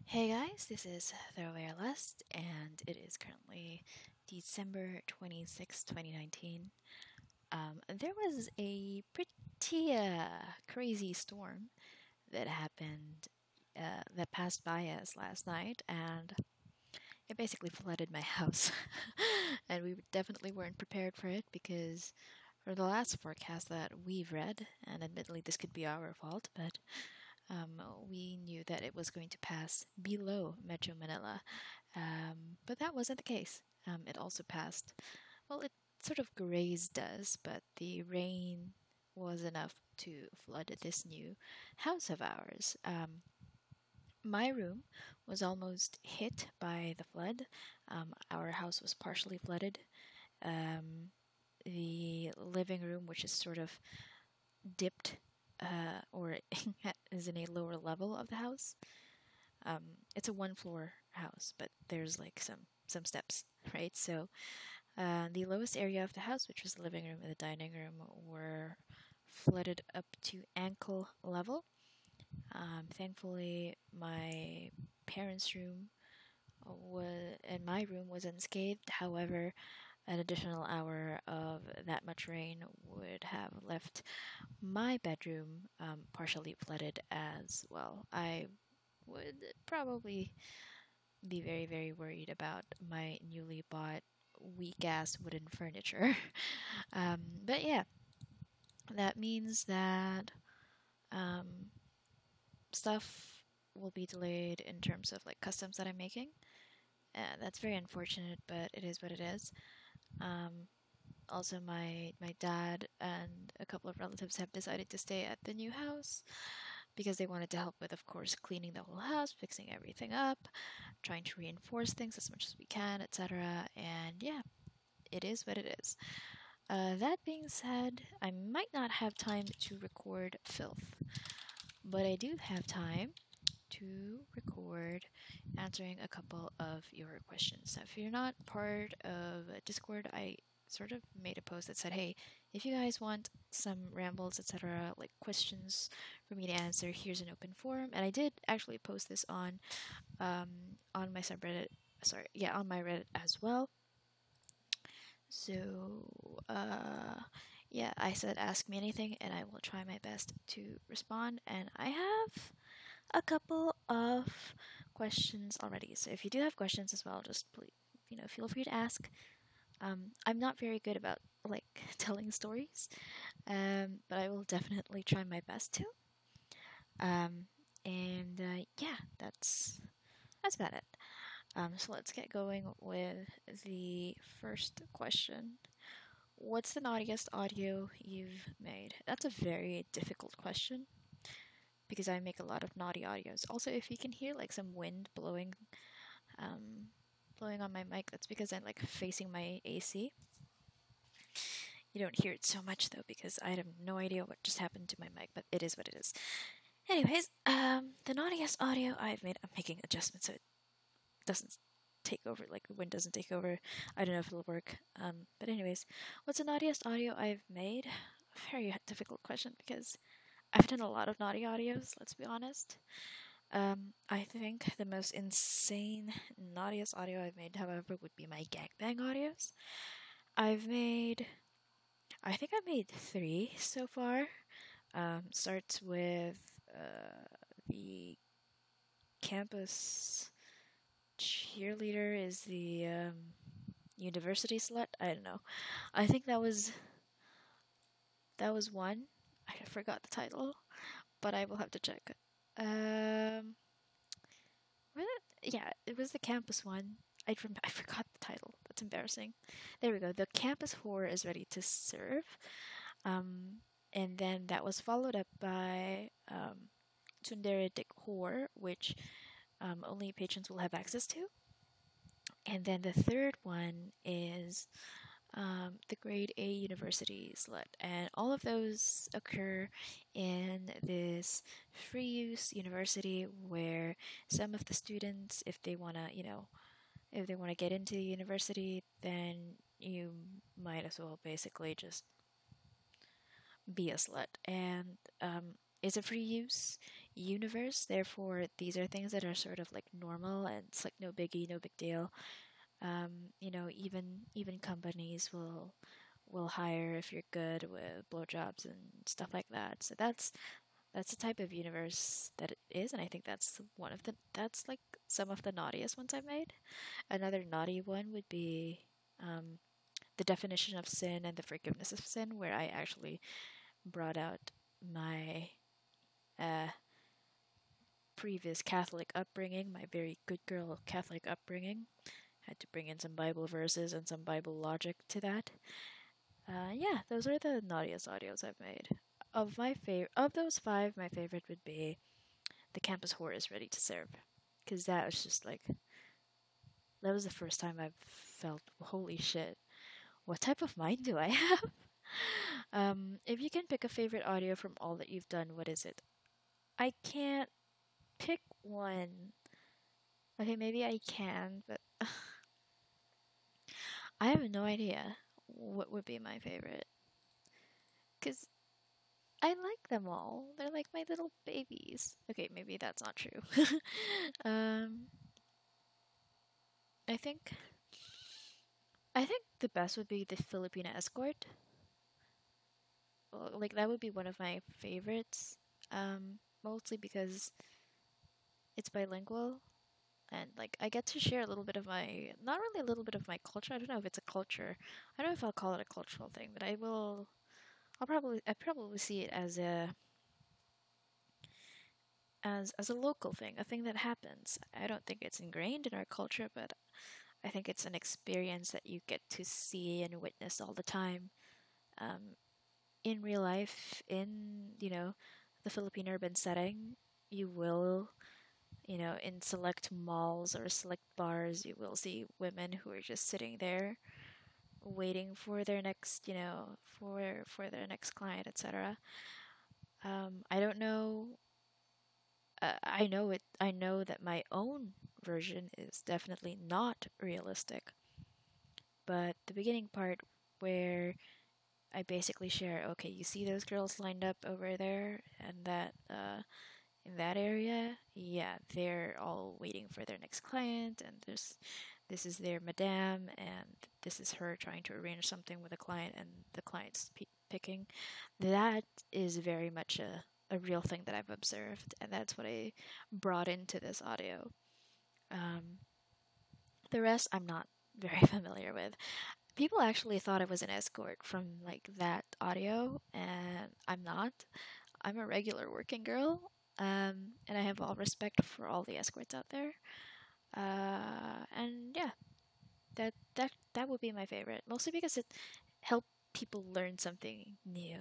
Hey guys, this is Throwaway Lust, and it is currently December 26th, 2019. There was a pretty crazy storm that happened, that passed by us last night, and it basically flooded my house. And we definitely weren't prepared for it because for the last forecast that we've read, and admittedly this could be our fault, but we knew that it was going to pass below Metro Manila. But that wasn't the case. It also passed, well, it sort of grazed us, but the rain was enough to flood this new house of ours. My room was almost hit by the flood. Our house was partially flooded. Um, the living room, which is sort of dipped or is in a lower level of the house. It's a one floor house, but there's like some steps, right? So the lowest area of the house, which was the living room and the dining room, were flooded up to ankle level. Thankfully, my parents' room was and my room was unscathed. However, an additional hour of that much rain would have left my bedroom partially flooded as well. I would probably be very, very worried about my newly bought weak ass wooden furniture. But yeah, that means that um, stuff will be delayed in terms of like customs that I'm making. That's very unfortunate, but it is what it is. Um, Also, my dad and a couple of relatives have decided to stay at the new house because they wanted to help with, of course, cleaning the whole house, fixing everything up, trying to reinforce things as much as we can, etc. And yeah, it is what it is. That being said, I might not have time to record filth, but I do have time to record answering a couple of your questions. So if you're not part of Discord, I sort of made a post that said, "Hey, if you guys want some rambles, etc., like questions for me to answer, here's an open forum." And I did actually post this on my subreddit. Sorry, yeah, on my Reddit as well. So, yeah, I said ask me anything, and I will try my best to respond. And I have a couple of questions already. So if you do have questions as well, just please, feel free to ask. I'm not very good about like telling stories, but I will definitely try my best to. Um, and yeah, that's about it. So let's get going with the first question. What's the naughtiest audio you've made? That's a very difficult question because I make a lot of naughty audios. Also, if you can hear like some wind um, blowing on my mic, that's because I'm like facing my AC. You don't hear it so much though because I have no idea what just happened to my mic, but it is what it is. Anyways, the naughtiest audio I've made, I'm making adjustments so it doesn't take over, like the wind doesn't take over. I don't know if it'll work. But anyways, what's the naughtiest audio I've made? A very difficult question because I've done a lot of naughty audios, let's be honest. I think the most insane, naughtiest audio I've made, however, would be my gangbang audios. I've made, I think I've made three so far. Starts with the campus cheerleader is the university slut. I don't know. I think that was one. I forgot the title, but I will have to check. Um, yeah, it was the campus one. I forgot the title. That's embarrassing. There we go. The campus whore is ready to serve. Um, and then that was followed up by Tsundere Dick Whore, which only patrons will have access to. And then the third one is the grade A university slut. And all of those occur in this free use university where some of the students, if they want to, if they want to get into the university, then you might as well basically just be a slut. And it's a free use. universe. Therefore, these are things that are sort of like normal, and it's like no biggie, no big deal. Even companies will hire if you're good with blowjobs and stuff like that. So that's the type of universe that it is, and I think that's like some of the naughtiest ones I've made. Another naughty one would be um, the definition of sin and the forgiveness of sin, where I actually brought out my uh, previous Catholic upbringing, my very good girl Catholic upbringing. Had to bring in some Bible verses and some Bible logic to that. Yeah, those are the naughtiest audios I've made. Of those five, my favorite would be the campus whore is ready to serve, because that was just like that was the first time I've felt holy shit. What type of mind do I have? If you can pick a favorite audio from all that you've done, what is it? I can't pick one. Okay, maybe I can, but I have no idea what would be my favorite. Because I like them all. They're like my little babies. Okay, maybe that's not true. um, I think I think the best would be the Filipina escort. Like that would be one of my favorites. Mostly because it's bilingual, and like I get to share a little bit of my, not really a little bit of my culture. I don't know if it's a culture. I don't know if I'll call it a cultural thing, but I will. I probably see it as a local thing, a thing that happens. I don't think it's ingrained in our culture, but I think it's an experience that you get to see and witness all the time, um, in real life, in the Philippine urban setting. You will, in select malls or select bars, you will see women who are just sitting there waiting for their next, for their next client, etc. I don't know. I know it. I know that my own version is definitely not realistic, but the beginning part where I basically share, okay, you see those girls lined up over there and that in that area, yeah, they're all waiting for their next client, and this is their madame, and this is her trying to arrange something with a client, and the client's picking. That is very much a real thing that I've observed, and that's what I brought into this audio. Um, the rest I'm not very familiar with. People actually thought I was an escort from like that audio, and I'm not. I'm a regular working girl, and I have all respect for all the escorts out there. And yeah, that would be my favorite, mostly because it helped people learn something new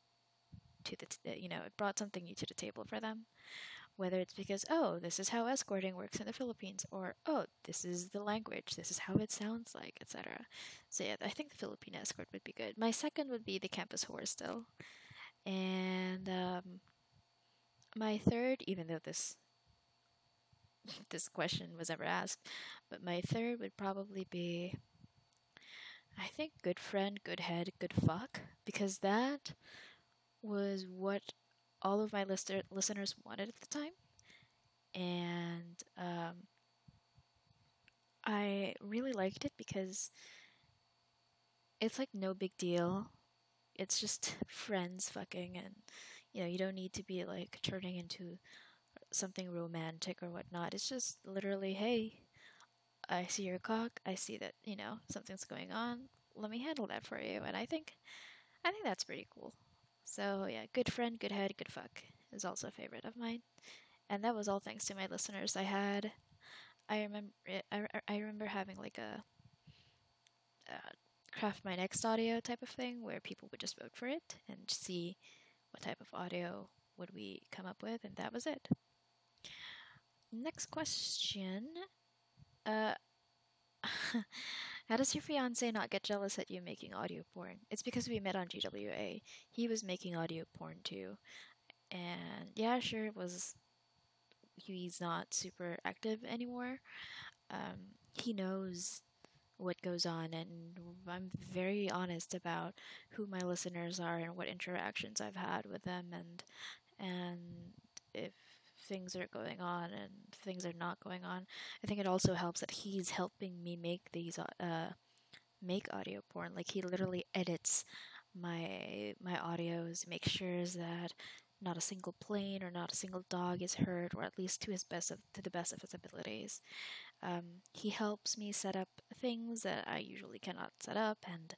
it brought something new to the table for them. Whether it's because, oh, this is how escorting works in the Philippines, or oh, this is the language, this is how it sounds like, etc. So yeah, I think the Philippine escort would be good. My second would be the campus whore still, and my third, even though this question was never asked, but my third would probably be, I think, good friend, good head, good fuck, because that was what all of my listeners wanted at the time, and I really liked it because it's like no big deal. It's just friends fucking, and you don't need to be like turning into something romantic or whatnot. It's just literally, hey, I see your cock. I see that something's going on. Let me handle that for you. And I think that's pretty cool. So yeah, good friend, good head, good fuck is also a favorite of mine. And that was all thanks to my listeners. I remember having like a craft my next audio type of thing where people would just vote for it and see what type of audio would we come up with, and that was it. Next question. Uh, how does your fiance not get jealous at you making audio porn? It's because we met on GWA. He was making audio porn too, and yeah, sure, it was. He's not super active anymore. He knows what goes on, and I'm very honest about who my listeners are and what interactions I've had with them, and if things are going on and things are not going on. I think it also helps that he's helping me make audio porn. Like he literally edits my audios, makes sure that not a single plane or not a single dog is hurt, or at least to the best of his abilities. He helps me set up things that I usually cannot set up, and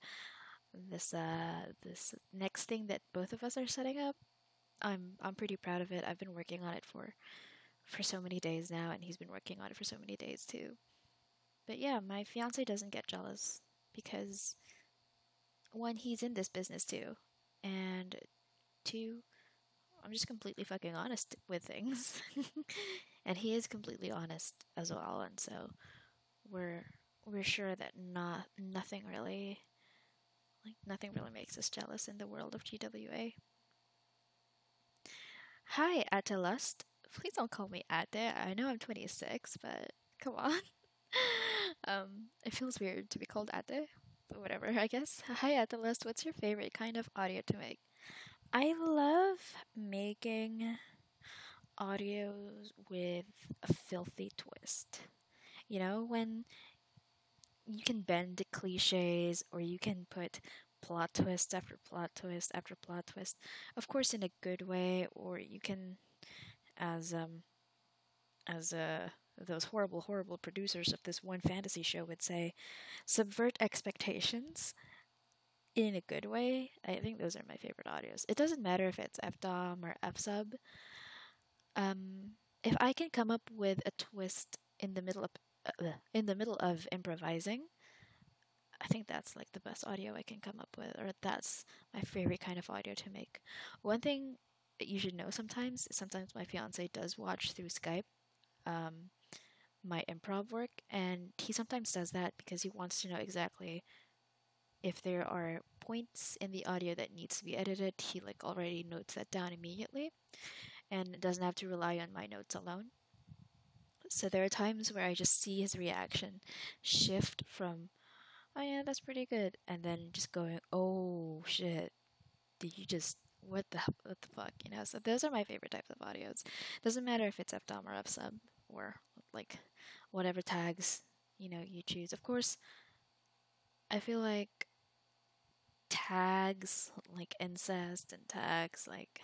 this next thing that both of us are setting up, I'm pretty proud of it. I've been working on it for so many days now, and he's been working on it for so many days too. But yeah, my fiance doesn't get jealous because one, he's in this business too, and two, I'm just completely fucking honest with things, and he is completely honest as well, and so we're we're sure that nothing really makes us jealous in the world of GWA. Hi, Atelust. Please don't call me Ate. I know I'm 26, but come on. It feels weird to be called Ate, but whatever, I guess. Hi, Atelust. What's your favorite kind of audio to make? I love making audios with a filthy twist. You know, when you can bend cliches or you can put plot twist after plot twist after plot twist. Of course, in a good way, or you can, as those horrible producers of this one fantasy show would say, subvert expectations in a good way. I think those are my favorite audios. It doesn't matter if it's FDOM or FSub. If I can come up with a twist in the middle of improvising, I think that's like the best audio I can come up with, or that's my favorite kind of audio to make. One thing that you should know sometimes my fiance does watch through Skype my improv work, and he sometimes does that because he wants to know exactly if there are points in the audio that needs to be edited. He like already notes that down immediately and doesn't have to rely on my notes alone. So there are times where I just see his reaction shift from, oh yeah, that's pretty good, and then just going, oh shit, did you just, what the fuck, you know? So those are my favorite types of audios. Doesn't matter if it's FDOM or FSub or like whatever tags, you choose. Of course, I feel like tags like incest and tags like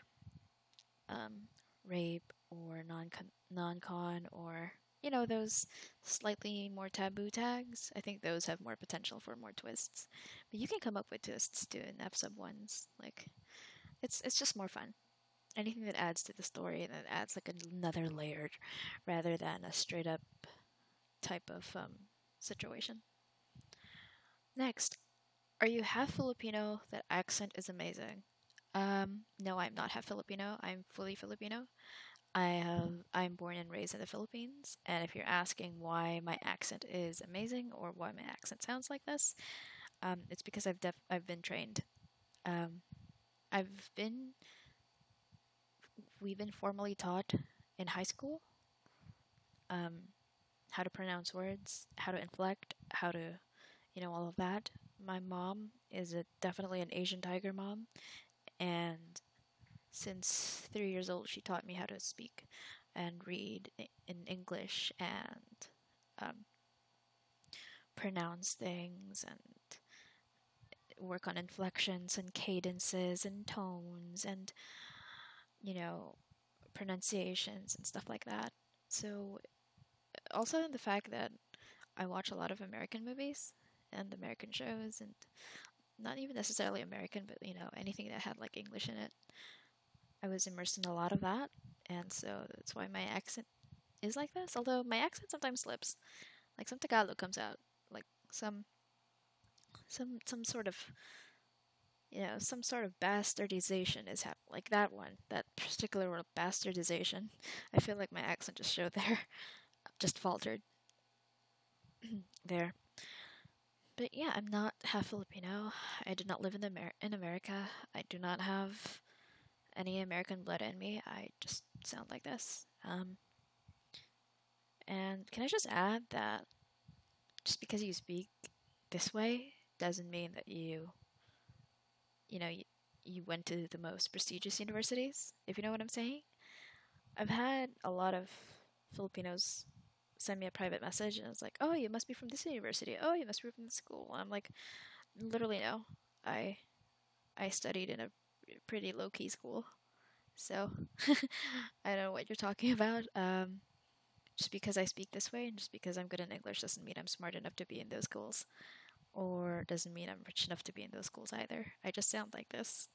rape or non-con or those slightly more taboo tags. I think those have more potential for more twists. But you can come up with twists too in FSub ones. Like it's just more fun. Anything that adds to the story and that adds like another layer rather than a straight up type of situation. Next, are you half Filipino? That accent is amazing. No, I'm not half Filipino. I'm fully Filipino. I'm born and raised in the Philippines, and if you're asking why my accent is amazing or why my accent sounds like this, it's because I've been trained. Um, I've been we've been formally taught in high school how to pronounce words, how to inflect, how to all of that. My mom is definitely an Asian tiger mom, and since 3 years old, she taught me how to speak and read in English and pronounce things and work on inflections and cadences and tones and, you know, pronunciations and stuff like that. So, also the fact that I watch a lot of American movies and American shows, and not even necessarily American, but, anything that had like English in it. I was immersed in a lot of that, and so that's why my accent is like this. Although my accent sometimes slips, like some Tagalog comes out, like some sort of some sort of bastardization is happening. Like that particular word, bastardization. I feel like my accent just showed there, just faltered there. But yeah, I'm not half Filipino. I do not live in America. I do not have any American blood in me. I just sound like this. And can I just add that just because you speak this way doesn't mean that you went to the most prestigious universities, if you know what I'm saying. I've had a lot of Filipinos send me a private message, and it's like, "Oh, you must be from this university. Oh, you must be from this school." And I'm like, literally no. I I studied in a pretty low key school, so I don't know what you're talking about. Just because I speak this way and just because I'm good in English doesn't mean I'm smart enough to be in those schools, or doesn't mean I'm rich enough to be in those schools either. I just sound like this.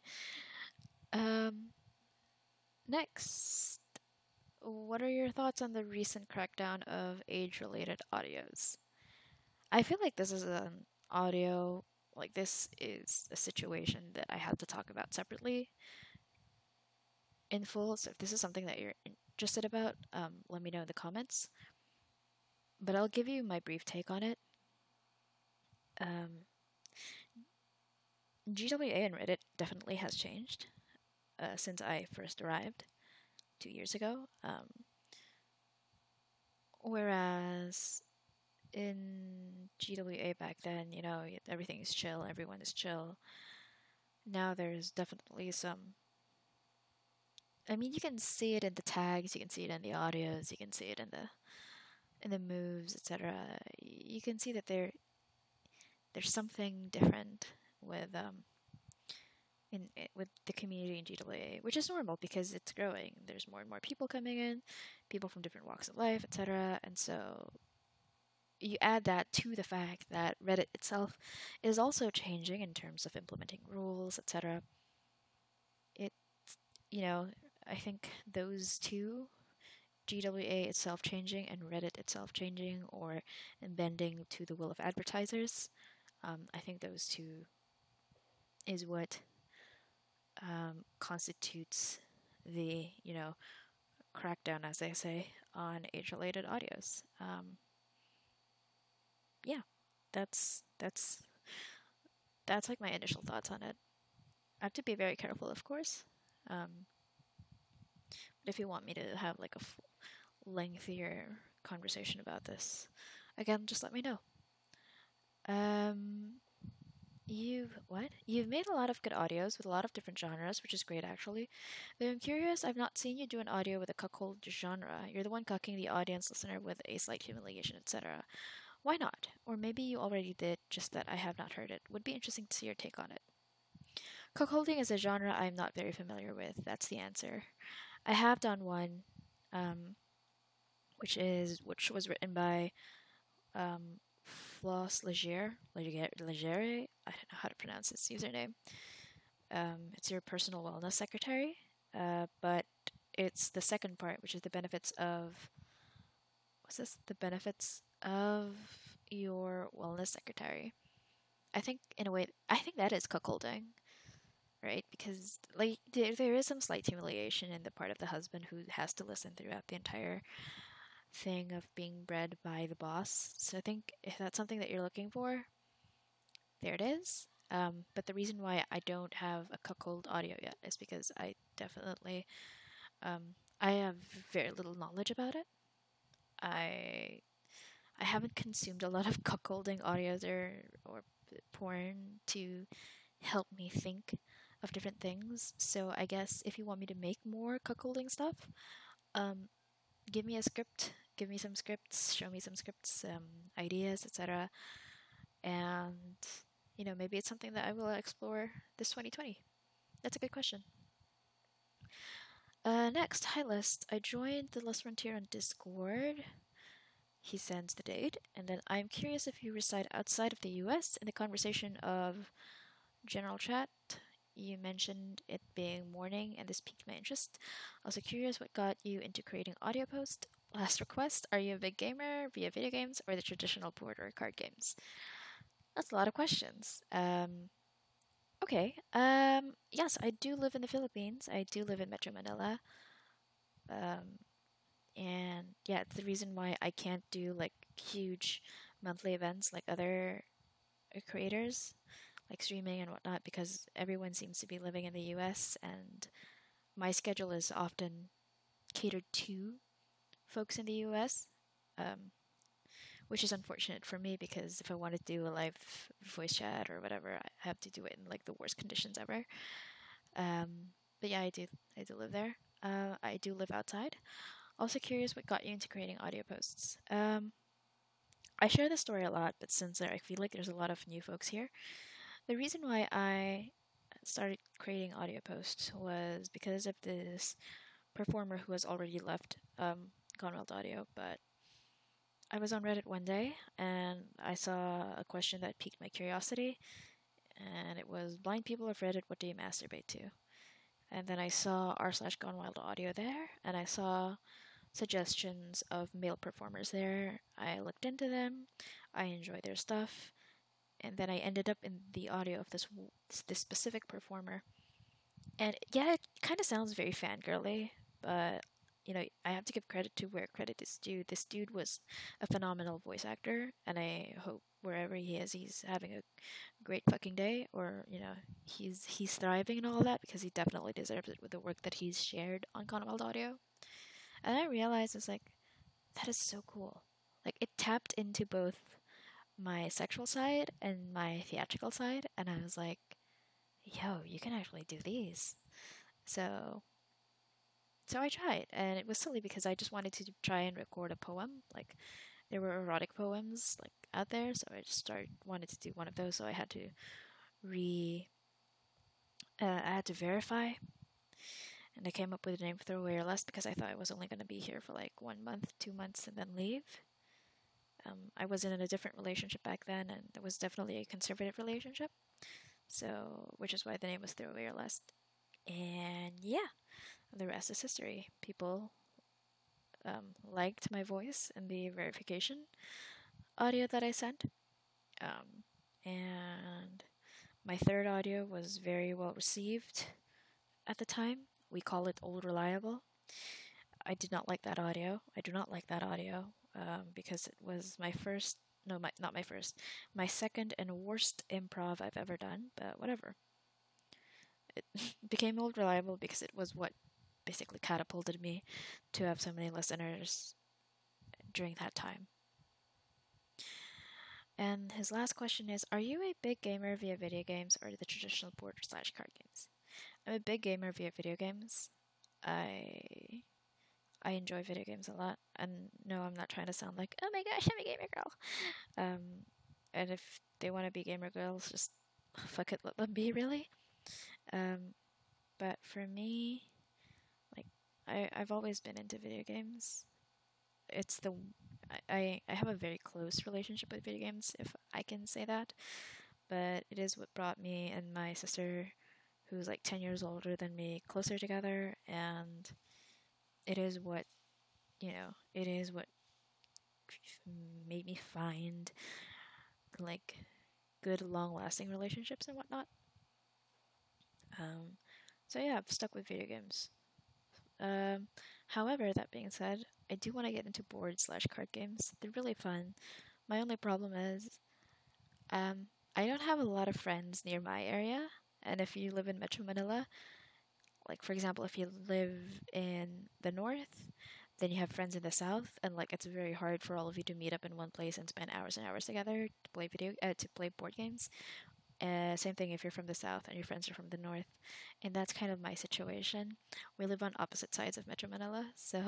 um, Next, what are your thoughts on the recent crackdown of age-related audios? I feel like this is an audio, like this is a situation that I have to talk about separately in full. So if this is something that you're interested about, let me know in the comments. But I'll give you my brief take on it. Um, GWA and Reddit definitely has changed since I first arrived 2 years ago. Whereas in GWA back then, everything is chill, everyone is chill. Now there's definitely some. I mean, you can see it in the tags, you can see it in the audios, you can see it in the moves, etc. You can see that there's something different with with the community in GWA, which is normal because it's growing. There's more and more people coming in, people from different walks of life, etc. And so you add that to the fact that Reddit itself is also changing in terms of implementing rules, etc. It, I think those two, GWA itself changing and Reddit itself changing or bending to the will of advertisers, I think those two is what constitutes the, crackdown, as they say, on age-related audios. Yeah, that's like my initial thoughts on it. I have to be very careful, of course. But if you want me to have like a lengthier conversation about this, again, just let me know. You've made a lot of good audios with a lot of different genres, which is great actually. But I'm curious, I've not seen you do an audio with a cuckold genre. You're the one cucking the audience listener with a slight humiliation, etc. Why not? Or maybe you already did, just that I have not heard it. Would be interesting to see your take on it. Cuckolding is a genre I'm not very familiar with. That's the answer. I have done one, which was written by Floss Legere. I don't know how to pronounce his username. It's your personal wellness secretary, but it's the second part, which is the benefits of. What's this? The benefits of your wellness secretary. I think, in a way, I think that is cuckolding, right? Because like there is some slight humiliation in the part of the husband who has to listen throughout the entire thing of being bred by the boss. So I think if that's something that you're looking for, there it is. But the reason why I don't have a cuckold audio yet is because I have very little knowledge about it. I haven't consumed a lot of cuckolding audios or porn to help me think of different things. So I guess if you want me to make more cuckolding stuff, um, give me a script, give me some scripts, show me some scripts, ideas, etc. And maybe it's something that I will explore this 2020. That's a good question. Next, hi List. I joined the List Frontier on Discord. He sends the date, and then I'm curious if you reside outside of the US. In the conversation of general chat, you mentioned it being morning, and this piqued my interest. Also curious what got you into creating audio post. Last request, are you a big gamer via video games or the traditional board or card games? That's a lot of questions. Okay. Yes, I do live in the Philippines. I do live in Metro Manila. And yeah, it's the reason why I can't do like huge monthly events like other creators, like streaming and whatnot, because everyone seems to be living in the US, and my schedule is often catered to folks in the US, which is unfortunate for me because if I want to do a live voice chat or whatever, I have to do it in like the worst conditions ever. But yeah, I do live there. I do live outside. Also curious what got you into creating audio posts. I share this story a lot, but since I feel like there's a lot of new folks here, the reason why I started creating audio posts was because of this performer who has already left Conwell Audio. But I was on Reddit one day and I saw a question that piqued my curiosity, and it was blind people of Reddit, what do you masturbate to? And then I saw r/GoneWildAudio there, and I saw suggestions of male performers there. I looked into them. I enjoy their stuff, and then I ended up in the audio of this specific performer. And yeah, it kind of sounds very fangirly, but I have to give credit to where credit is due. This dude was a phenomenal voice actor, and I hope wherever he is, he's having a great fucking day, or he's thriving and all that, because he definitely deserves it with the work that he's shared on Conwell Audio. And I realized it's like that is so cool. Like it tapped into both my sexual side and my theatrical side, and I was like, yo, you can actually do these. So I tried, and it was silly because I just wanted to try and record a poem. Like there were erotic poems like out there, so I just wanted to do one of those. So I had to verify, and I came up with the name Throw Away Your Lust because I thought I was only going to be here for like 1 month, 2 months, and then leave. I was in a different relationship back then, and it was definitely a conservative relationship. So, which is why the name was Throw Away Your Lust. And yeah, the rest is history. People liked my voice in the verification audio that I sent. And my third audio was very well received at the time. We call it Old Reliable. I did not like that audio. I do not like that audio because it was my first, no, not my first, my second and worst improv I've ever done, but whatever. It became Old Reliable because it was what basically catapulted me to have so many listeners during that time. And his last question is, are you a big gamer via video games or the traditional board/card games? I'm a big gamer via video games. I enjoy video games a lot, and no, I'm not trying to sound like, oh my gosh, I'm a gamer girl. And if they want to be gamer girls, just fuck it, let them be, really. But for me, like, I've always been into video games. It's the I have a very close relationship with video games, if I can say that. But it is what brought me and my sister, who's like 10 years older than me, closer together, and it is what made me find like good long-lasting relationships and whatnot. So yeah, I've stuck with video games. However, that being said, I do want to get into board/card games. They're really fun. My only problem is I don't have a lot of friends near my area, and if you live in Metro Manila, like for example, if you live in the north, then you have friends in the south, and like it's very hard for all of you to meet up in one place and spend hours and hours together to play board games. Same thing if you're from the south and your friends are from the north, and that's kind of my situation. We live on opposite sides of Metro Manila, so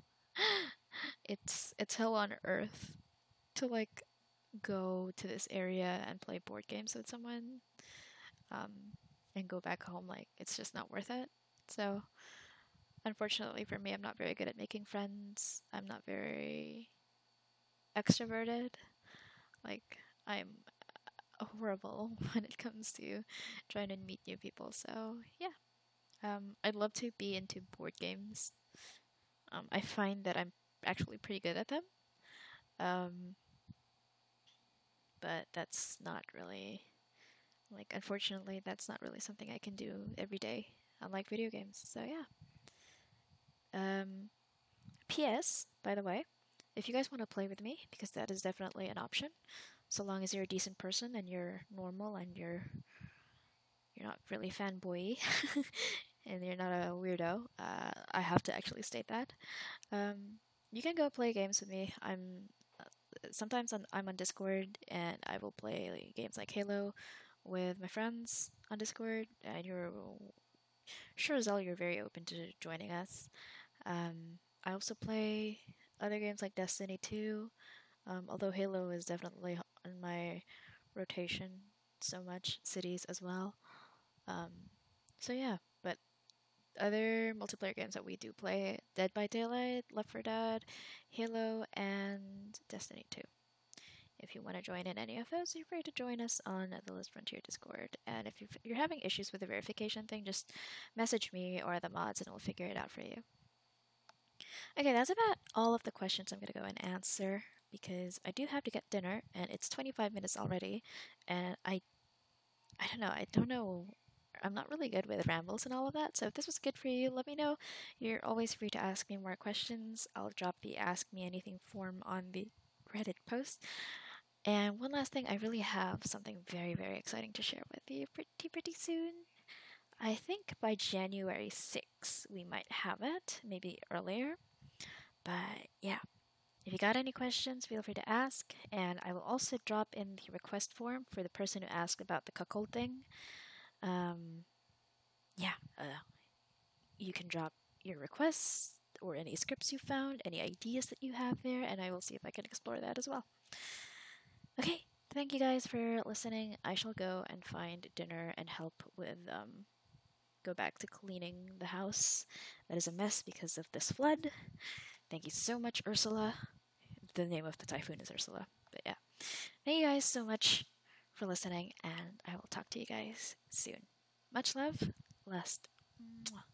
it's hell on earth to like go to this area and play board games with someone, and go back home. Like it's just not worth it. So unfortunately for me, I'm not very good at making friends. I'm not very extroverted. Like I'm horrible when it comes to trying to meet new people. So yeah, I'd love to be into board games. I find that I'm actually pretty good at them. Um, but that's not really unfortunately that's not really something I can do every day, unlike video games. So yeah. P.S. By the way, if you guys want to play with me, because that is definitely an option, so long as you're a decent person and you're normal and you're not really fanboy and you're not a weirdo. I have to actually state that. You can go play games with me. I'm on Discord, and I will play games like Halo with my friends on Discord, and you're sure, Zell, you're very open to joining us. I also play other games like Destiny 2, although Halo is definitely on my rotation so much, cities as well. Um, so yeah, but other multiplayer games that we do play: Dead by Daylight, Left 4 Dead, Halo, and Destiny 2. If you want to join in any of those, feel free to join us on the Liz Frontier Discord. And if you're having issues with the verification thing, just message me or the mods and we'll figure it out for you. Okay, that's about all of the questions I'm going to go and answer because I do have to get dinner and it's 25 minutes already. And I don't know. I don't know. I'm not really good with rambles and all of that. So if this was good for you, let me know. You're always free to ask me more questions. I'll drop the Ask Me Anything form on the Reddit post. And one last thing, I really have something very, very exciting to share with you pretty soon. I think by January 6th, we might have it, maybe earlier. But yeah, if you got any questions, feel free to ask. And I will also drop in the request form for the person who asked about the cuckold thing. Um, yeah, you can drop your requests or any scripts you found, any ideas that you have there, and I will see if I can explore that as well. Okay, thank you guys for listening. I shall go and find dinner and help with go back to cleaning the house. That is a mess because of this flood. Thank you so much, Ursula. The name of the typhoon is Ursula. But yeah, thank you guys so much for listening, and I will talk to you guys soon. Much love, Lust. Mwah.